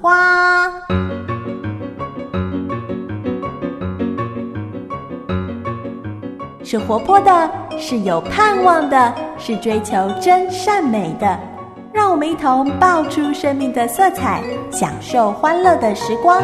花。是活泼的，是有盼望的，是追求真善美的。让我们一同爆出生命的色彩，享受欢乐的时光。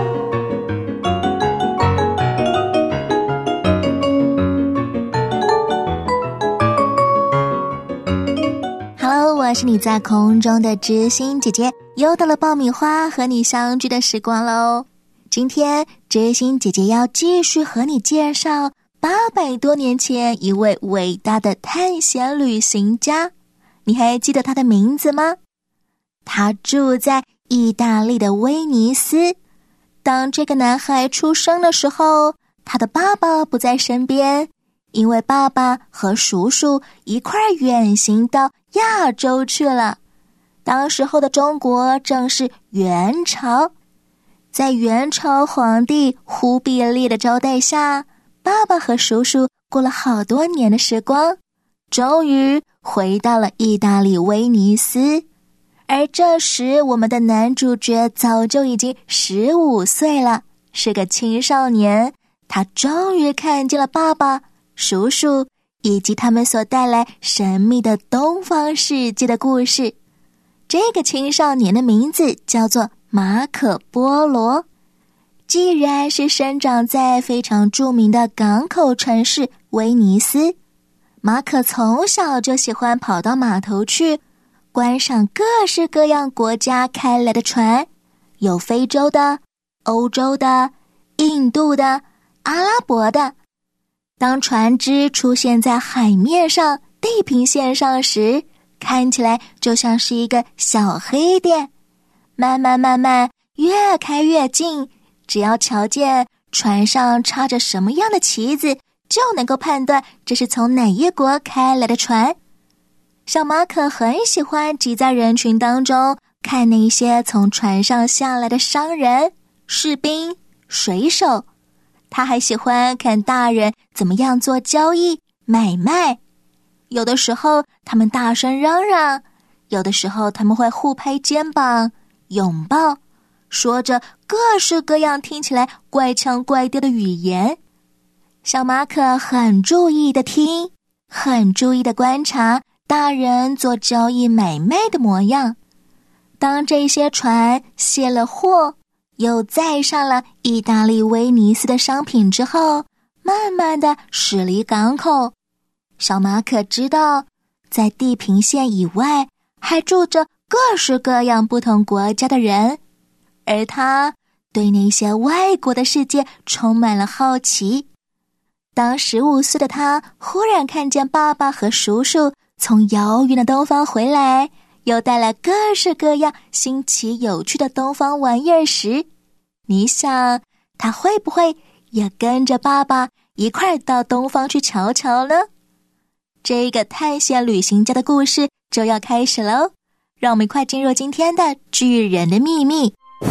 我是你在空中的知心姐姐，又到了爆米花和你相聚的时光咯。今天知心姐姐要继续和你介绍800多年前一位伟大的探险旅行家，你还记得他的名字吗？他住在意大利的威尼斯。当这个男孩出生的时候，他的爸爸不在身边，因为爸爸和叔叔一块远行到亚洲去了。当时候的中国正是元朝，在元朝皇帝忽必烈的招待下，爸爸和叔叔过了好多年的时光，终于回到了意大利威尼斯。而这时我们的男主角早就已经15岁了，是个青少年。他终于看见了爸爸、叔叔以及他们所带来神秘的东方世界的故事。这个青少年的名字叫做马可波罗。既然是生长在非常著名的港口城市威尼斯，马可从小就喜欢跑到码头去观赏各式各样国家开来的船，有非洲的、欧洲的、印度的、阿拉伯的。当船只出现在海面上、地平线上时，看起来就像是一个小黑点，慢慢越开越近，只要瞧见船上插着什么样的旗子，就能够判断这是从哪一国开来的船。小马可很喜欢挤在人群当中，看那些从船上下来的商人、士兵、水手。他还喜欢看大人怎么样做交易、买卖。有的时候他们大声嚷嚷，有的时候他们会互拍肩膀、拥抱，说着各式各样听起来怪腔怪调的语言。小马可很注意地听，很注意地观察大人做交易买卖的模样。当这些船卸了货，又载上了意大利威尼斯的商品之后，慢慢地驶离港口。小马可知道，在地平线以外还住着各式各样不同国家的人，而他对那些外国的世界充满了好奇。当15岁的他忽然看见爸爸和叔叔从遥远的东方回来，又带来各式各样新奇有趣的东方玩意儿时，你想他会不会也跟着爸爸一块到东方去瞧瞧呢？这个探险旅行家的故事就要开始喽，让我们快进入今天的巨人的秘密。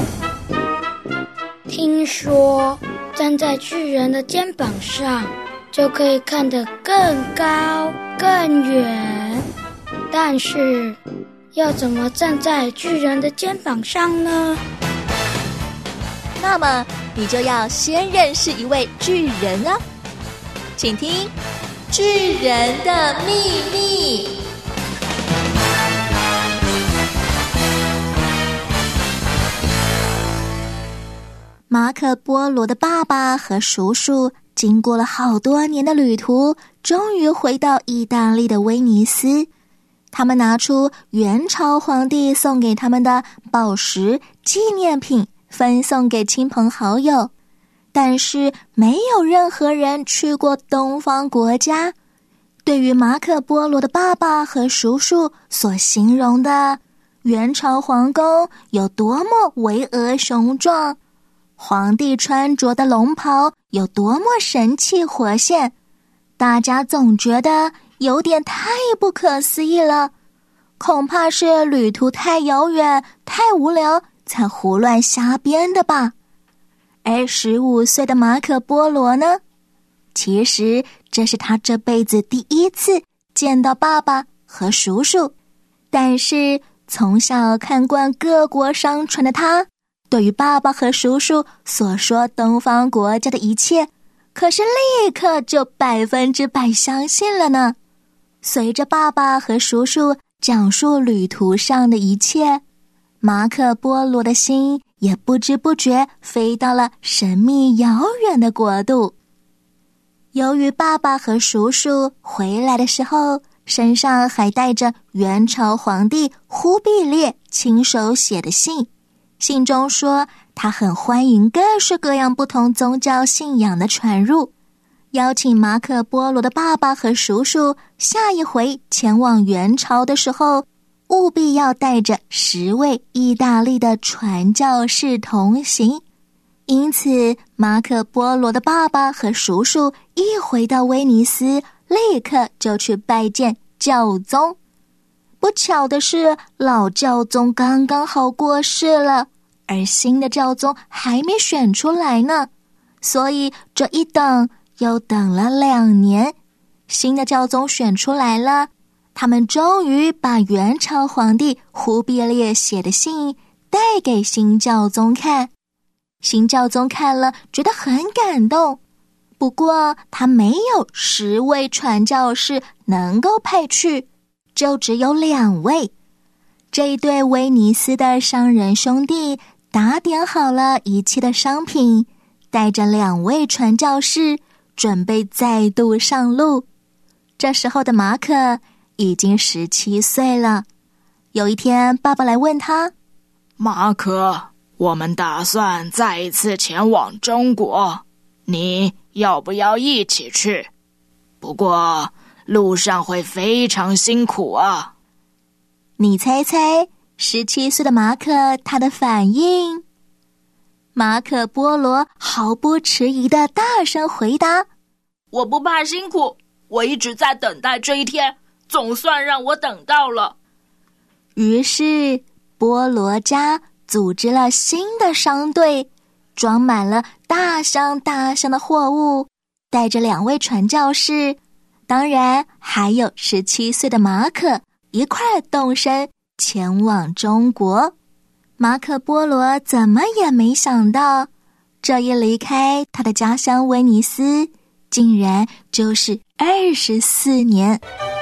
听说站在巨人的肩膀上就可以看得更高更远，但是要怎么站在巨人的肩膀上呢？ 那么你就要先认识一位巨人啊，请听巨人的秘密。马可波罗的爸爸和叔叔经过了好多年的旅途，终于回到意大利的威尼斯。他们拿出元朝皇帝送给他们的宝石纪念品，分送给亲朋好友。但是没有任何人去过东方国家。对于马可波罗的爸爸和叔叔所形容的元朝皇宫有多么巍峨雄壮，皇帝穿着的龙袍有多么神气活现，大家总觉得有点太不可思议了。恐怕是旅途太遥远、太无聊，才胡乱瞎编的吧。而15岁的马可波罗呢？其实这是他这辈子第一次见到爸爸和叔叔。但是从小看惯各国商船的他， 对于爸爸和叔叔所说东方国家的一切，可是立刻就100%相信了呢。随着爸爸和叔叔讲述旅途上的一切，马可波罗的心也不知不觉飞到了神秘遥远的国度。由于爸爸和叔叔回来的时候，身上还带着元朝皇帝忽必烈亲手写的信，信中说他很欢迎各式各样不同宗教信仰的传入，邀请马可波罗的爸爸和叔叔下一回前往元朝的时候，务必要带着10位意大利的传教士同行。因此马可波罗的爸爸和叔叔一回到威尼斯，立刻就去拜见教宗。不巧的是，老教宗刚刚好过世了，而新的教宗还没选出来呢，所以这一等又等了2年。新的教宗选出来了，他们终于把元朝皇帝忽必烈写的信带给新教宗看。新教宗看了觉得很感动，不过他没有10位传教士能够派去，就只有2位。这一对威尼斯的商人兄弟打点好了一切的商品，带着2位传教士准备再度上路。这时候的马可已经17岁了。有一天，爸爸来问他： 马可，我们打算再一次前往中国，你要不要一起去？不过路上会非常辛苦啊。 你猜猜17岁的马可他的反应？马可波罗毫不迟疑地大声回答： 我不怕辛苦，我一直在等待这一天，总算让我等到了。 于是波罗家组织了新的商队，装满了大箱大箱的货物，带着2位传教士，当然还有17岁的马可，一块动身前往中国。马可波罗怎么也没想到，这一离开他的家乡威尼斯，竟然就是24年。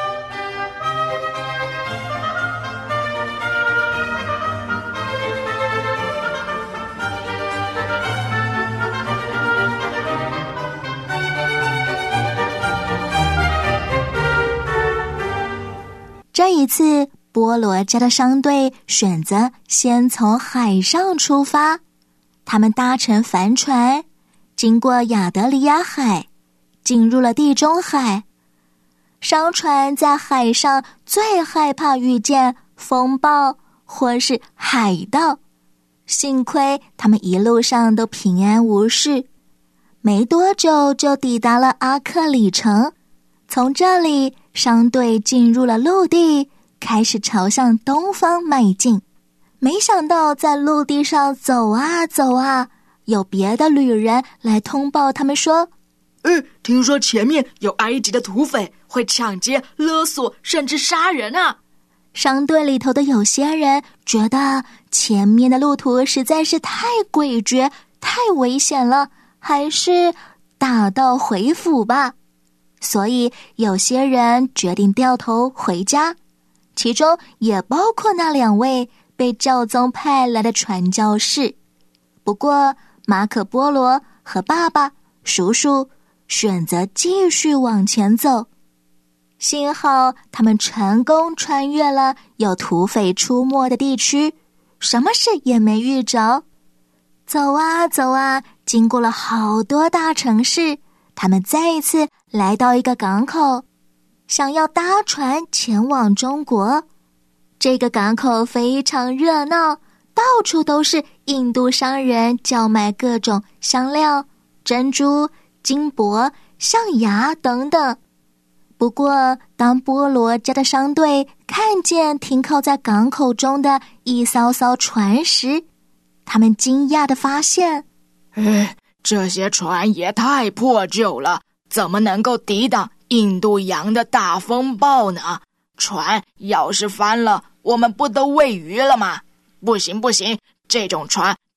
这一次，波罗家的商队选择先从海上出发，他们搭乘帆船，经过亚得里亚海，进入了地中海。商船在海上最害怕遇见风暴或是海盗，幸亏他们一路上都平安无事，没多久就抵达了阿克里城。从这里，商队进入了陆地，开始朝向东方迈进。没想到在陆地上走啊走啊，有别的旅人来通报他们说， 听说前面有埃及的土匪会抢劫、勒索，甚至杀人啊！ 商队里头的有些人觉得前面的路途实在是太诡谲、太危险了，还是打道回府吧。所以有些人决定掉头回家，其中也包括那2位被教宗派来的传教士。不过马可波罗和爸爸、叔叔选择继续往前走。幸好他们成功穿越了有土匪出没的地区，什么事也没遇着。走啊走啊，经过了好多大城市，他们再一次来到一个港口，想要搭船前往中国。这个港口非常热闹，到处都是印度商人叫卖各种香料、珍珠、金箔、象牙等等。不过当波罗家的商队看见停靠在港口中的一艘艘船时，他们惊讶地发现， 这些船也太破旧了，怎么能够抵挡印度洋的大风暴呢？船要是翻了，我们不都喂鱼了吗？不行不行，这种船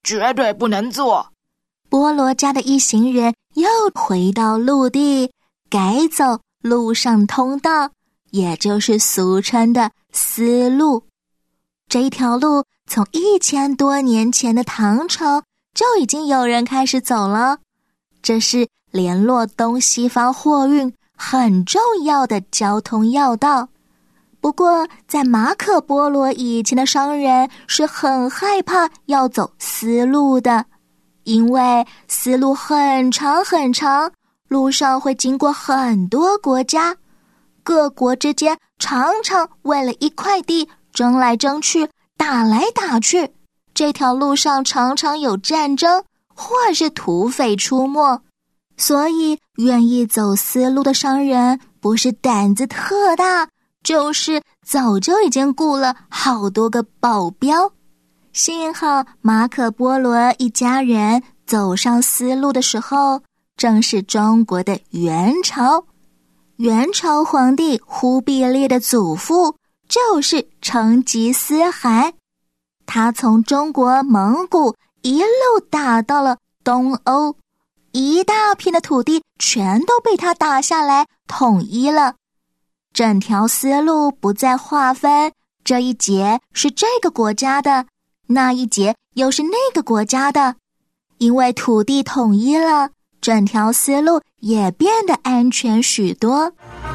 绝对不能做。 波罗家的一行人又回到陆地，改走陆上通道，也就是俗称的丝路。这一条路从1000多年前的唐朝就已经有人开始走了，这是联络东西方货运很重要的交通要道。不过在马可波罗以前的商人是很害怕要走丝路的，因为丝路很长很长，路上会经过很多国家，各国之间常常为了一块地争来争去，打来打去，这条路上常常有战争或是土匪出没，所以愿意走丝路的商人不是胆子特大，就是早就已经雇了好多个保镖。幸好马可波罗一家人走上丝路的时候，正是中国的元朝。元朝皇帝忽必烈的祖父就是成吉思汗，他从中国蒙古一路打到了东欧，一大片的土地全都被他打下来统一了。整条丝路不再划分，这一节是这个国家的，那一节又是那个国家的。因为土地统一了，整条丝路也变得安全许多。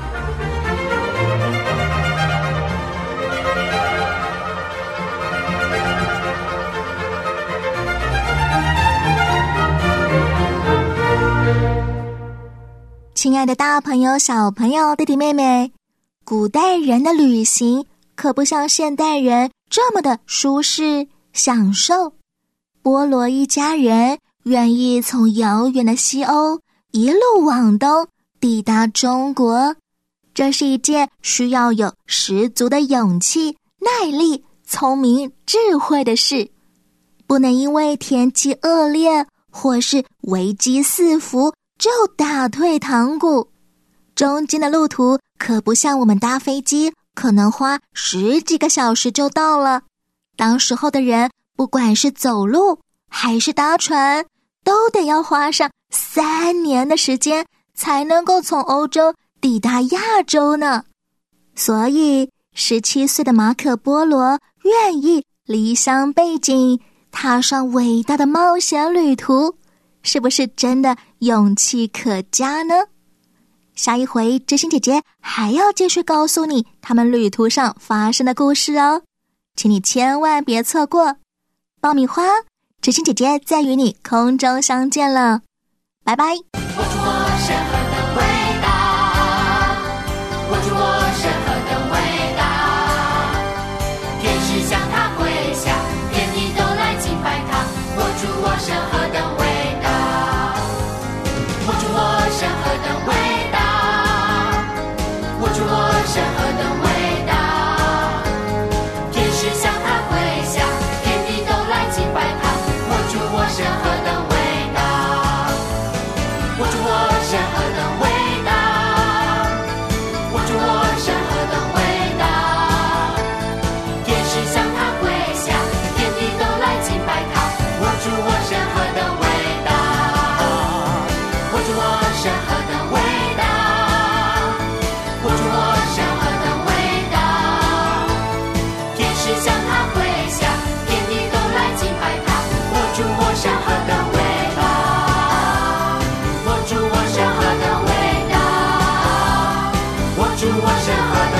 亲爱的大朋友、小朋友、弟弟妹妹，古代人的旅行可不像现代人这么的舒适享受。波罗一家人愿意从遥远的西欧一路往东抵达中国，这是一件需要有十足的勇气、耐力、聪明、智慧的事。不能因为天气恶劣或是危机四伏就打退堂鼓。中间的路途可不像我们搭飞机，可能花10几个小时就到了。当时候的人不管是走路还是搭船，都得要花上3年的时间才能够从欧洲抵达亚洲呢。所以17岁的马可波罗愿意离乡背井，踏上伟大的冒险旅途，是不是真的勇气可嘉呢？下一回知心姐姐还要继续告诉你他们旅途上发生的故事哦，请你千万别错过。爆米花，知心姐姐再与你空中相见了，拜拜。 握住我身何等伟大，握住我身何等伟大，天使向他跪下，天地都来敬拜他。握住我身何等伟大，握住我身何等伟大，握住我身何等伟大，天使向他跪下，天地都来敬拜他。握住我身何等伟大，握住我身何等伟大，握住我身何等伟大，天使向他跪下，天地都来敬拜他。握住我身何等伟大，握住我身何等伟大，握住我身何等伟大，天使向他跪下，天地都来敬拜他。握住我身何等伟大，握住我身何等伟大，握住我身何等